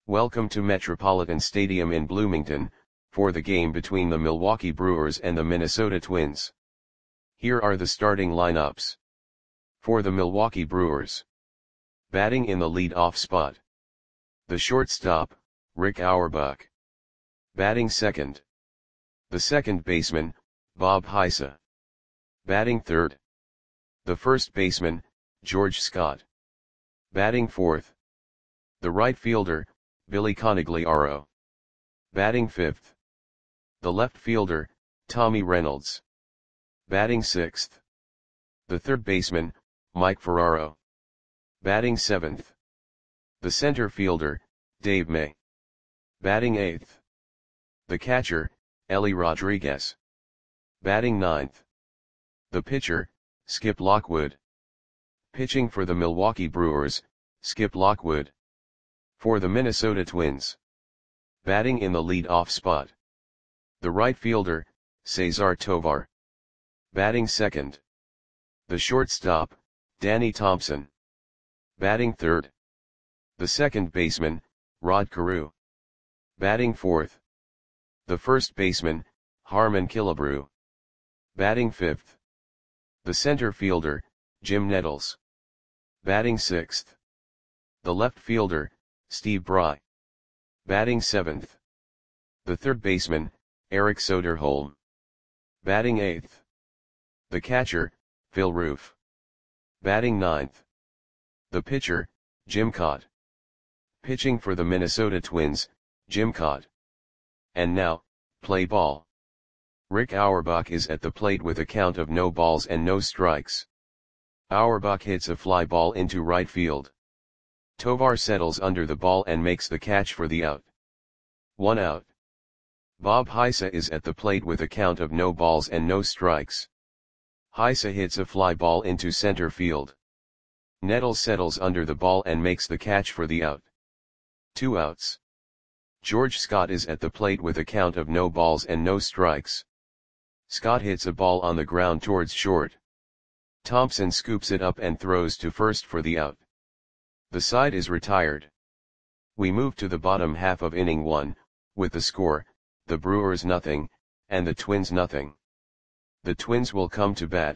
Welcome to Metropolitan Stadium in Bloomington, for the game between the Milwaukee Brewers and the Minnesota Twins. Here are the starting lineups. For the Milwaukee Brewers. Batting in the lead-off spot. The shortstop, Rick Auerbach. Batting second. The second baseman, Bob Heise. Batting third. The first baseman, George Scott. Batting fourth. The right fielder, Billy Conigliaro. Batting fifth. The left fielder, Tommy Reynolds. Batting sixth. The third baseman, Mike Ferraro. Batting seventh. The center fielder, Dave May. Batting eighth. The catcher, Ellie Rodriguez. Batting ninth. The pitcher, Skip Lockwood. Pitching for the Milwaukee Brewers, Skip Lockwood. For the Minnesota Twins. Batting in the lead-off spot. The right fielder, Cesar Tovar. Batting second. The shortstop, Danny Thompson. Batting third. The second baseman, Rod Carew. Batting fourth. The first baseman, Harmon Killebrew. Batting fifth. The center fielder, Jim Nettles. Batting sixth. The left fielder, Steve Bry. Batting seventh. The third baseman, Eric Soderholm. Batting eighth. The catcher, Phil Roof. Batting ninth. The pitcher, Jim Kaat. Pitching for the Minnesota Twins, Jim Kaat. And now, play ball. Rick Auerbach is at the plate with a count of no balls and no strikes. Auerbach hits a fly ball into right field. Tovar settles under the ball and makes the catch for the out. 1 out. Bob Heise is at the plate with a count of no balls and no strikes. Heise hits a fly ball into center field. Nettles settles under the ball and makes the catch for the out. 2 outs. George Scott is at the plate with a count of no balls and no strikes. Scott hits a ball on the ground towards short. Thompson scoops it up and throws to first for the out. The side is retired. We move to the bottom half of inning 1, with the score, the Brewers nothing, and the Twins nothing. The Twins will come to bat.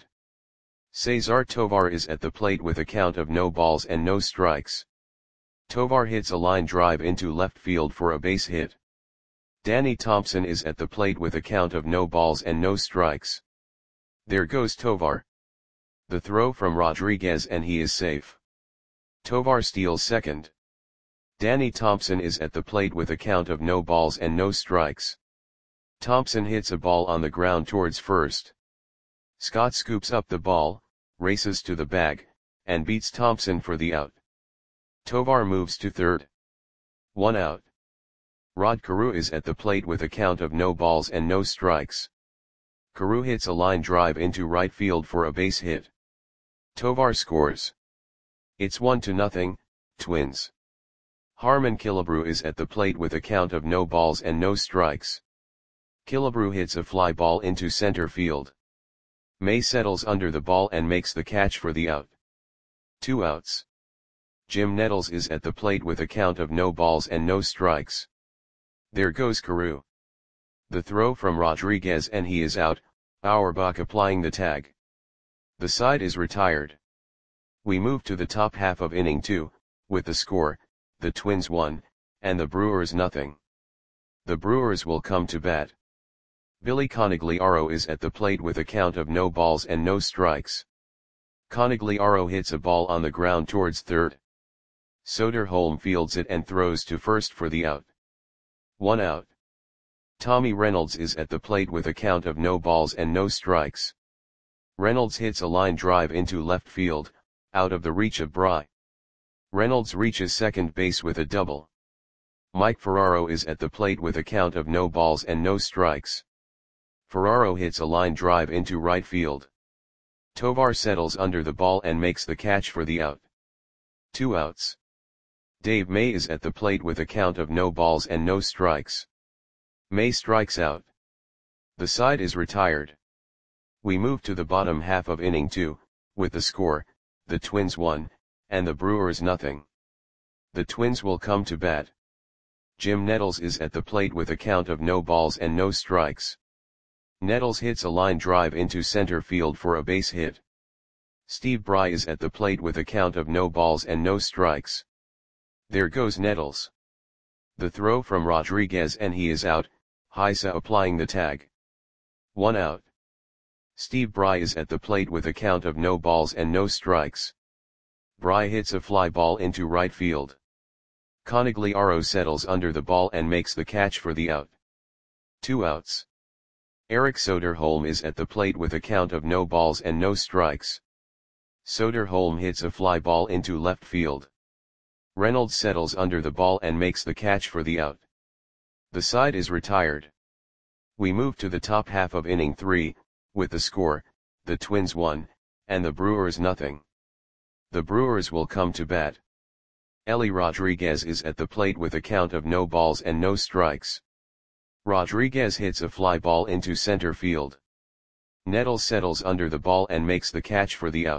Cesar Tovar is at the plate with a count of no balls and no strikes. Tovar hits a line drive into left field for a base hit. Danny Thompson is at the plate with a count of no balls and no strikes. There goes Tovar. The throw from Rodriguez and he is safe. Tovar steals second. Danny Thompson is at the plate with a count of no balls and no strikes. Thompson hits a ball on the ground towards first. Scott scoops up the ball, races to the bag, and beats Thompson for the out. Tovar moves to third. 1 out. Rod Carew is at the plate with a count of no balls and no strikes. Carew hits a line drive into right field for a base hit. Tovar scores. It's 1-0, Twins. Harmon Killebrew is at the plate with a count of no balls and no strikes. Killebrew hits a fly ball into center field. May settles under the ball and makes the catch for the out. 2 outs. Jim Nettles is at the plate with a count of no balls and no strikes. There goes Carew. The throw from Rodriguez and he is out, Auerbach applying the tag. The side is retired. We move to the top half of inning 2, with the score, the Twins 1, and the Brewers nothing. The Brewers will come to bat. Billy Conigliaro is at the plate with a count of no balls and no strikes. Conigliaro hits a ball on the ground towards third. Soderholm fields it and throws to first for the out. 1 out. Tommy Reynolds is at the plate with a count of no balls and no strikes. Reynolds hits a line drive into left field, out of the reach of Bry. Reynolds reaches second base with a double. Mike Ferraro is at the plate with a count of no balls and no strikes. Ferraro hits a line drive into right field. Tovar settles under the ball and makes the catch for the out. 2 outs. Dave May is at the plate with a count of no balls and no strikes. May strikes out. The side is retired. We move to the bottom half of inning 2, with the score, the Twins 1, and the Brewers nothing. The Twins will come to bat. Jim Nettles is at the plate with a count of no balls and no strikes. Nettles hits a line drive into center field for a base hit. Steve Bry is at the plate with a count of no balls and no strikes. There goes Nettles. The throw from Rodriguez and he is out, Heise applying the tag. 1 out. Steve Bry is at the plate with a count of no balls and no strikes. Bry hits a fly ball into right field. Conigliaro settles under the ball and makes the catch for the out. 2 outs. Eric Soderholm is at the plate with a count of no balls and no strikes. Soderholm hits a fly ball into left field. Reynolds settles under the ball and makes the catch for the out. The side is retired. We move to the top half of inning 3, with the score, the Twins 1, and the Brewers nothing. The Brewers will come to bat. Ellie Rodriguez is at the plate with a count of no balls and no strikes. Rodriguez hits a fly ball into center field. Nettles settles under the ball and makes the catch for the out.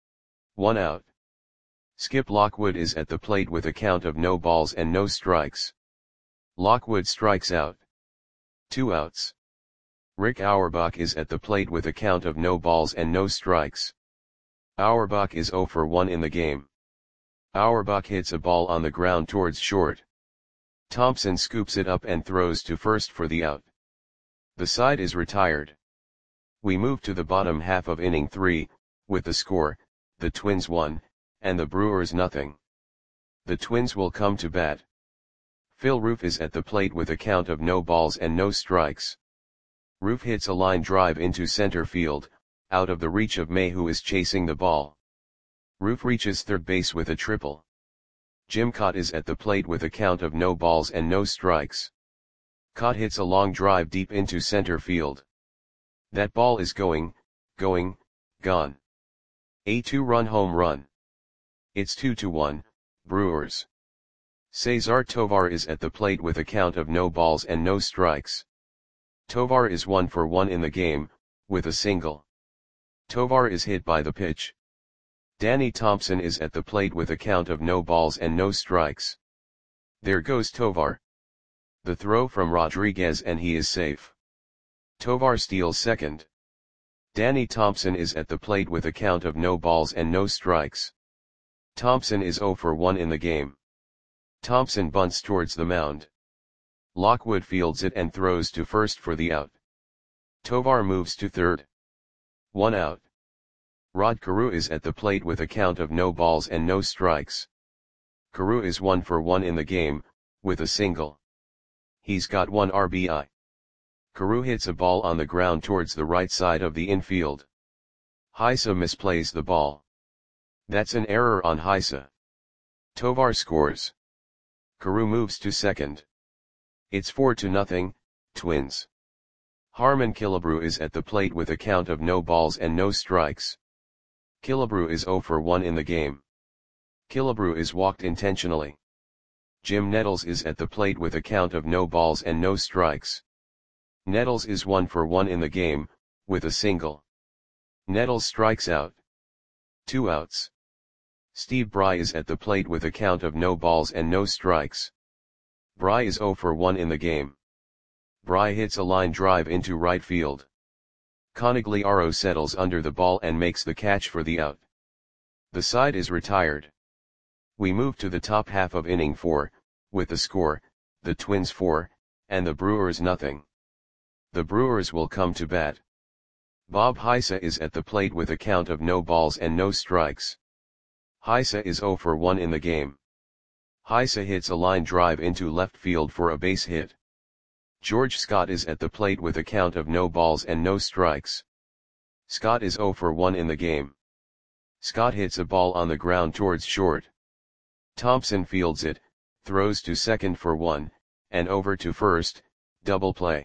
1 out. Skip Lockwood is at the plate with a count of no balls and no strikes. Lockwood strikes out. 2 outs. Rick Auerbach is at the plate with a count of no balls and no strikes. Auerbach is 0 for 1 in the game. Auerbach hits a ball on the ground towards short. Thompson scoops it up and throws to first for the out. The side is retired. We move to the bottom half of inning 3, with the score, the Twins 1, and the Brewers nothing. The Twins will come to bat. Phil Roof is at the plate with a count of no balls and no strikes. Roof hits a line drive into center field, out of the reach of May, who is chasing the ball. Roof reaches third base with a triple. Jim Kaat is at the plate with a count of no balls and no strikes. Kaat hits a long drive deep into center field. That ball is gone. A 2-run home run. It's 2-1, Brewers. Cesar Tovar is at the plate with a count of no balls and no strikes. Tovar is 1 for 1 in the game, with a single. Tovar is hit by the pitch. Danny Thompson is at the plate with a count of no balls and no strikes. There goes Tovar. The throw from Rodriguez and he is safe. Tovar steals second. Danny Thompson is at the plate with a count of no balls and no strikes. Thompson is 0 for 1 in the game. Thompson bunts towards the mound. Lockwood fields it and throws to first for the out. Tovar moves to third. 1 out. Rod Carew is at the plate with a count of no balls and no strikes. Carew is 1 for 1 in the game, with a single. He's got 1 RBI. Carew hits a ball on the ground towards the right side of the infield. Heise misplays the ball. That's an error on Heise. Tovar scores. Carew moves to second. It's 4-0, Twins. Harmon Killebrew is at the plate with a count of no balls and no strikes. Killebrew is 0 for 1 in the game. Killebrew is walked intentionally. Jim Nettles is at the plate with a count of no balls and no strikes. Nettles is 1 for 1 in the game, with a single. Nettles strikes out. 2 outs. Steve Bry is at the plate with a count of no balls and no strikes. Bry is 0 for 1 in the game. Bry hits a line drive into right field. Conigliaro settles under the ball and makes the catch for the out. The side is retired. We move to the top half of inning 4, with the score, the Twins 4, and the Brewers nothing. The Brewers will come to bat. Bob Heise is at the plate with a count of no balls and no strikes. Heise is 0 for 1 in the game. Heise hits a line drive into left field for a base hit. George Scott is at the plate with a count of no balls and no strikes. Scott is 0 for 1 in the game. Scott hits a ball on the ground towards short. Thompson fields it, throws to second for 1, and over to first, double play.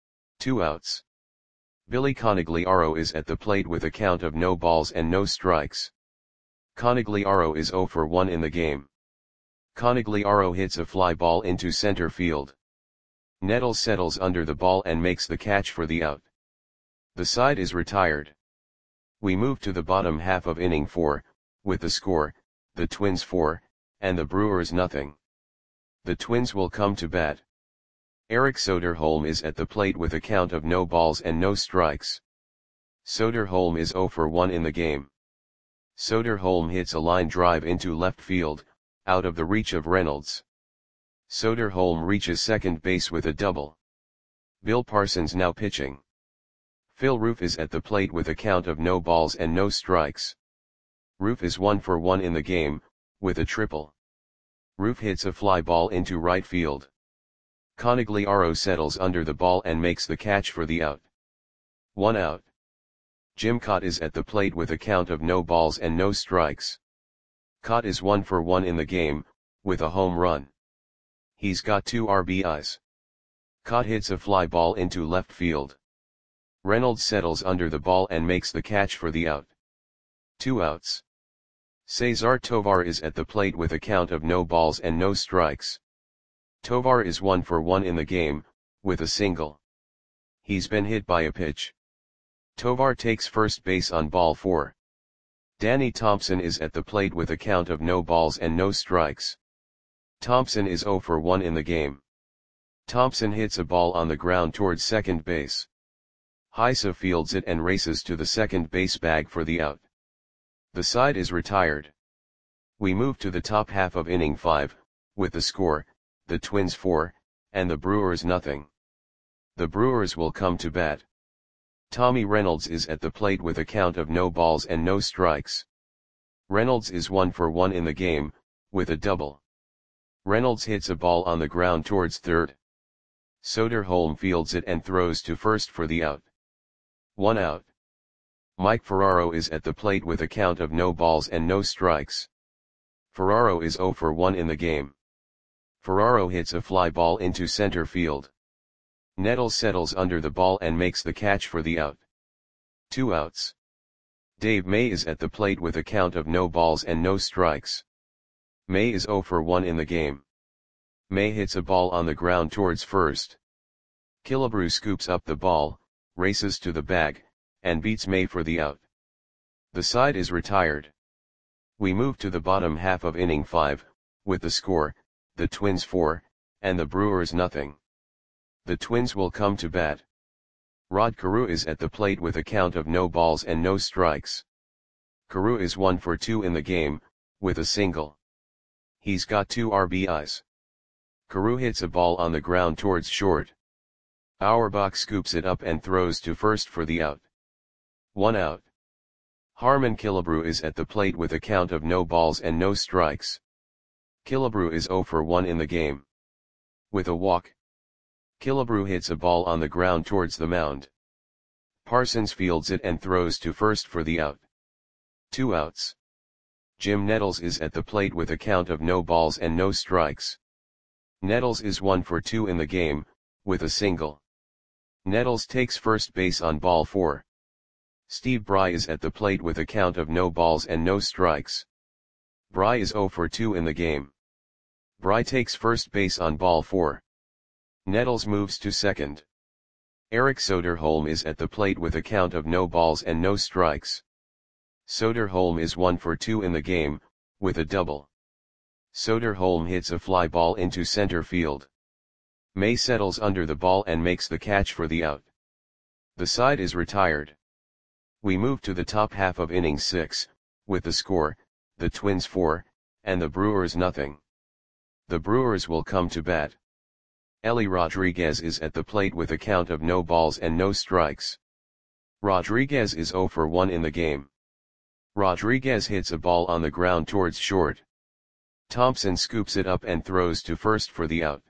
2 outs. Billy Conigliaro is at the plate with a count of no balls and no strikes. Conigliaro is 0 for 1 in the game. Conigliaro hits a fly ball into center field. Nettles settles under the ball and makes the catch for the out. The side is retired. We move to the bottom half of inning 4, with the score, the Twins 4, and the Brewers nothing. The Twins will come to bat. Erik Soderholm is at the plate with a count of no balls and no strikes. Soderholm is 0 for 1 in the game. Soderholm hits a line drive into left field, out of the reach of Reynolds. Soderholm reaches second base with a double. Bill Parsons now pitching. Phil Roof is at the plate with a count of no balls and no strikes. Roof is 1 for 1 in the game, with a triple. Roof hits a fly ball into right field. Conigliaro settles under the ball and makes the catch for the out. 1 out. Jim Kaat is at the plate with a count of no balls and no strikes. Kaat is 1 for 1 in the game, with a home run. He's got 2 RBIs. Kaat hits a fly ball into left field. Reynolds settles under the ball and makes the catch for the out. 2 outs. Cesar Tovar is at the plate with a count of no balls and no strikes. Tovar is 1 for 1 in the game, with a single. He's been hit by a pitch. Tovar takes first base on ball 4. Danny Thompson is at the plate with a count of no balls and no strikes. Thompson is 0 for 1 in the game. Thompson hits a ball on the ground towards second base. Heise fields it and races to the second base bag for the out. The side is retired. We move to the top half of inning 5, with the score, the Twins 4, and the Brewers nothing. The Brewers will come to bat. Tommy Reynolds is at the plate with a count of no balls and no strikes. Reynolds is 1 for 1 in the game, with a double. Reynolds hits a ball on the ground towards third. Soderholm fields it and throws to first for the out. 1 out. Mike Ferraro is at the plate with a count of no balls and no strikes. Ferraro is 0 for 1 in the game. Ferraro hits a fly ball into center field. Nettles settles under the ball and makes the catch for the out. 2 outs. Dave May is at the plate with a count of no balls and no strikes. May is 0 for 1 in the game. May hits a ball on the ground towards first. Killebrew scoops up the ball, races to the bag, and beats May for the out. The side is retired. We move to the bottom half of inning 5, with the score, the Twins 4, and the Brewers nothing. The Twins will come to bat. Rod Carew is at the plate with a count of no balls and no strikes. Carew is 1 for 2 in the game, with a single. He's got 2 RBIs. Carew hits a ball on the ground towards short. Auerbach scoops it up and throws to first for the out. 1 out. Harmon Killebrew is at the plate with a count of no balls and no strikes. Killebrew is 0 for 1 in the game. With a walk. Killebrew hits a ball on the ground towards the mound. Parsons fields it and throws to first for the out. 2 outs. Jim Nettles is at the plate with a count of no balls and no strikes. Nettles is 1 for 2 in the game, with a single. Nettles takes first base on ball 4. Steve Bry is at the plate with a count of no balls and no strikes. Bry is 0 for 2 in the game. Bry takes first base on ball 4. Nettles moves to second. Erik Soderholm is at the plate with a count of no balls and no strikes. Soderholm is 1 for 2 in the game, with a double. Soderholm hits a fly ball into center field. May settles under the ball and makes the catch for the out. The side is retired. We move to the top half of inning 6, with the score, the Twins 4, and the Brewers nothing. The Brewers will come to bat. Ellie Rodriguez is at the plate with a count of no balls and no strikes. Rodriguez is 0 for 1 in the game. Rodriguez hits a ball on the ground towards short. Thompson scoops it up and throws to first for the out.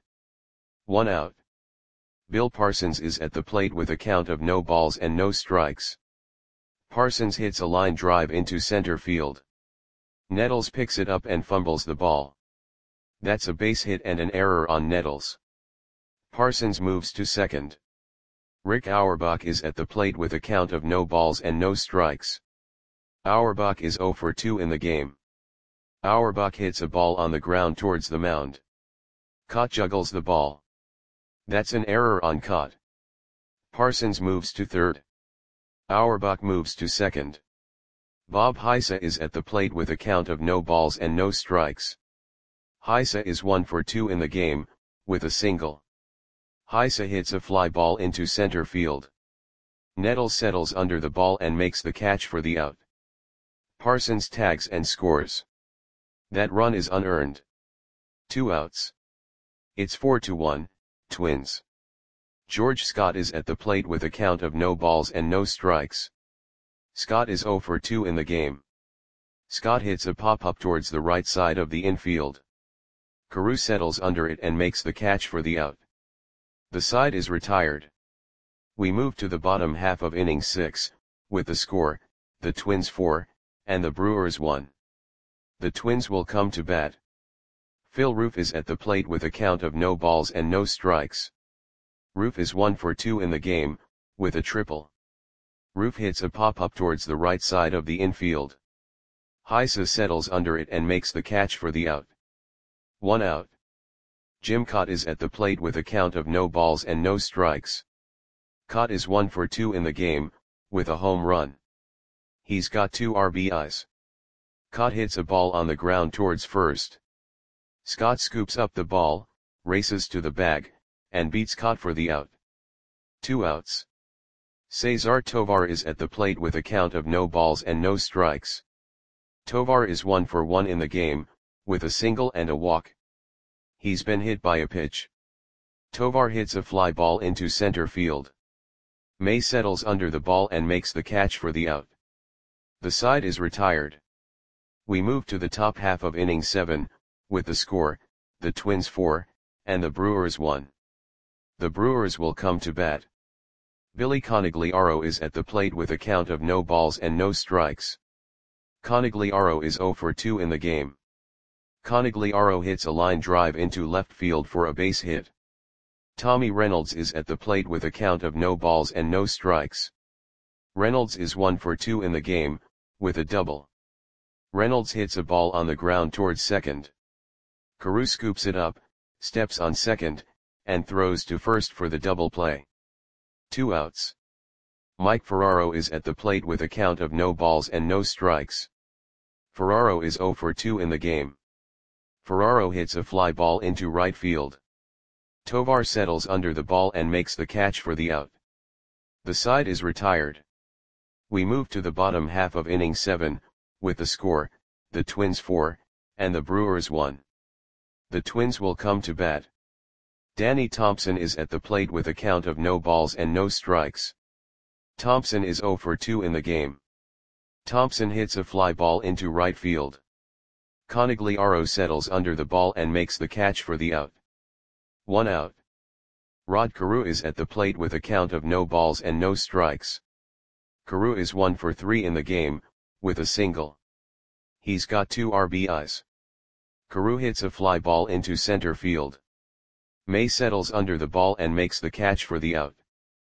1 out. Bill Parsons is at the plate with a count of no balls and no strikes. Parsons hits a line drive into center field. Nettles picks it up and fumbles the ball. That's a base hit and an error on Nettles. Parsons moves to second. Rick Auerbach is at the plate with a count of no balls and no strikes. Auerbach is 0 for 2 in the game. Auerbach hits a ball on the ground towards the mound. Kaat juggles the ball. That's an error on Kaat. Parsons moves to third. Auerbach moves to second. Bob Heise is at the plate with a count of no balls and no strikes. Heisa is 1 for 2 in the game, with a single. Heisa hits a fly ball into center field. Nettles settles under the ball and makes the catch for the out. Parsons tags and scores. That run is unearned. 2 outs. It's 4-1, Twins. George Scott is at the plate with a count of no balls and no strikes. Scott is 0 for 2 in the game. Scott hits a pop-up towards the right side of the infield. Carew settles under it and makes the catch for the out. The side is retired. We move to the bottom half of inning 6, with the score, the Twins 4, and the Brewers 1. The Twins will come to bat. Phil Roof is at the plate with a count of no balls and no strikes. Roof is 1 for 2 in the game, with a triple. Roof hits a pop-up towards the right side of the infield. Heisa settles under it and makes the catch for the out. 1 out. Jim Kaat is at the plate with a count of no balls and no strikes. Kaat is 1 for 2 in the game, with a home run. He's got 2 RBIs. Kaat hits a ball on the ground towards first. Scott scoops up the ball, races to the bag, and beats Kaat for the out. 2 outs. Cesar Tovar is at the plate with a count of no balls and no strikes. Tovar is 1 for 1 in the game, with a single and a walk. He's been hit by a pitch. Tovar hits a fly ball into center field. May settles under the ball and makes the catch for the out. The side is retired. We move to the top half of inning 7, with the score, the Twins 4, and the Brewers 1. The Brewers will come to bat. Billy Conigliaro is at the plate with a count of no balls and no strikes. Conigliaro is 0 for 2 in the game. Conigliaro hits a line drive into left field for a base hit. Tommy Reynolds is at the plate with a count of no balls and no strikes. Reynolds is 1 for 2 in the game, with a double. Reynolds hits a ball on the ground towards second. Carew scoops it up, steps on second, and throws to first for the double play. 2 outs. Mike Ferraro is at the plate with a count of no balls and no strikes. Ferraro is 0 for 2 in the game. Ferraro hits a fly ball into right field. Tovar settles under the ball and makes the catch for the out. The side is retired. We move to the bottom half of inning 7, with the score, the Twins 4, and the Brewers 1. The Twins will come to bat. Danny Thompson is at the plate with a count of no balls and no strikes. Thompson is 0 for 2 in the game. Thompson hits a fly ball into right field. Conigliaro settles under the ball and makes the catch for the out. 1 out. Rod Carew is at the plate with a count of no balls and no strikes. Carew is 1 for 3 in the game, with a single. He's got 2 RBIs. Carew hits a fly ball into center field. May settles under the ball and makes the catch for the out.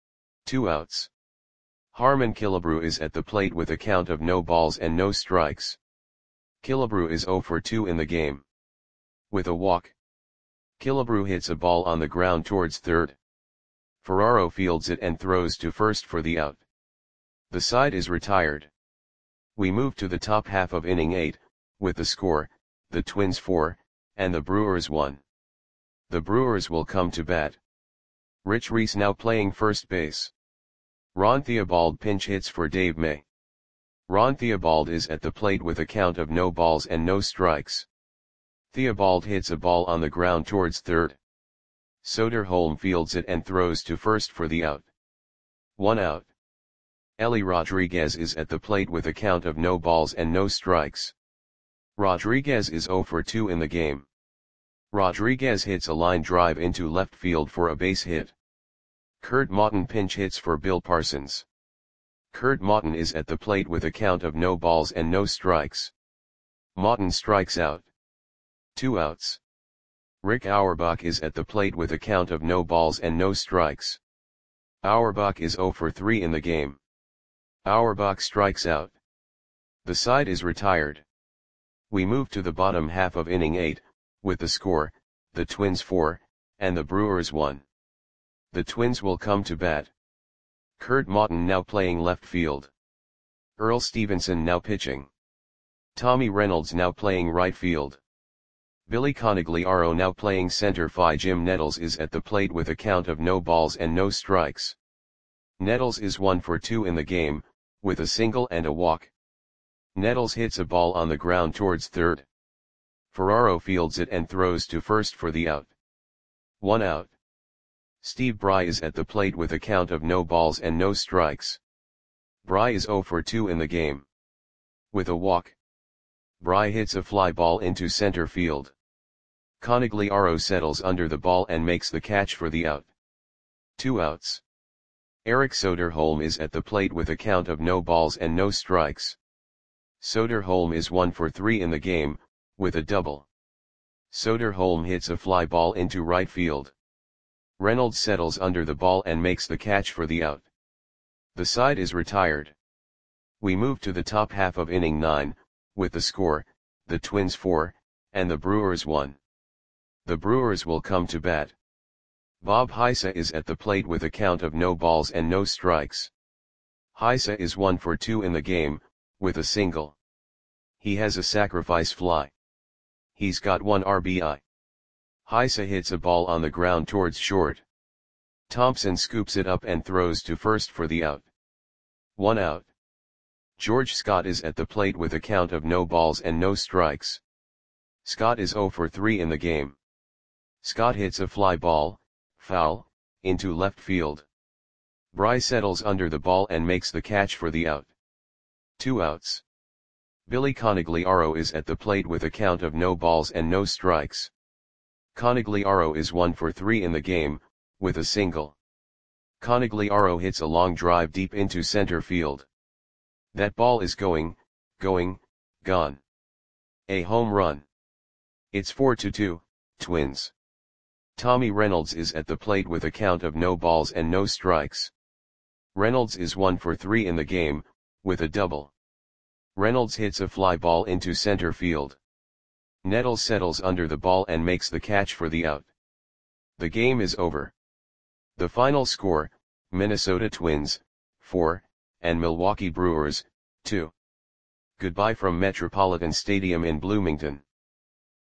2 outs. Harmon Killebrew is at the plate with a count of no balls and no strikes. Killebrew is 0 for 2 in the game. With a walk. Killebrew hits a ball on the ground towards third. Ferraro fields it and throws to first for the out. The side is retired. We move to the top half of inning 8, with the score, the Twins 4, and the Brewers 1. The Brewers will come to bat. Rich Reese now playing first base. Ron Theobald pinch hits for Dave May. Ron Theobald is at the plate with a count of no balls and no strikes. Theobald hits a ball on the ground towards third. Soderholm fields it and throws to first for the out. 1 out. Ellie Rodriguez is at the plate with a count of no balls and no strikes. Rodriguez is 0 for 2 in the game. Rodriguez hits a line drive into left field for a base hit. Kurt Maughton pinch hits for Bill Parsons. Kurt Maughton is at the plate with a count of no balls and no strikes. Maughton strikes out. 2 outs. Rick Auerbach is at the plate with a count of no balls and no strikes. Auerbach is 0 for 3 in the game. Auerbach strikes out. The side is retired. We move to the bottom half of inning 8, with the score, the Twins 4, and the Brewers 1. The Twins will come to bat. Kurt Maughton now playing left field. Earl Stevenson now pitching. Tommy Reynolds now playing right field. Billy Conigliaro now playing center. Jim Nettles is at the plate with a count of no balls and no strikes. Nettles is 1 for 2 in the game, with a single and a walk. Nettles hits a ball on the ground towards third. Ferraro fields it and throws to first for the out. 1 out. Steve Bry is at the plate with a count of no balls and no strikes. Bry is 0 for 2 in the game. With a walk, Bry hits a fly ball into center field. Conigliaro settles under the ball and makes the catch for the out. 2 outs. Eric Soderholm is at the plate with a count of no balls and no strikes. Soderholm is 1 for 3 in the game, with a double. Soderholm hits a fly ball into right field. Reynolds settles under the ball and makes the catch for the out. The side is retired. We move to the top half of inning 9, with the score, the Twins 4, and the Brewers 1. The Brewers will come to bat. Bob Heisa is at the plate with a count of no balls and no strikes. Heisa is 1 for 2 in the game, with a single. He has a sacrifice fly. He's got 1 RBI. Heisa hits a ball on the ground towards short. Thompson scoops it up and throws to first for the out. 1 out. George Scott is at the plate with a count of no balls and no strikes. Scott is 0 for 3 in the game. Scott hits a fly ball, foul, into left field. Bry settles under the ball and makes the catch for the out. 2 outs. Billy Conigliaro is at the plate with a count of no balls and no strikes. Conigliaro is 1 for 3 in the game, with a single. Conigliaro hits a long drive deep into center field. That ball is gone. A home run. It's 4-2, Twins. Tommy Reynolds is at the plate with a count of no balls and no strikes. Reynolds is 1 for 3 in the game, with a double. Reynolds hits a fly ball into center field. Nettles settles under the ball and makes the catch for the out. The game is over. The final score, Minnesota Twins, 4, and Milwaukee Brewers, 2. Goodbye from Metropolitan Stadium in Bloomington.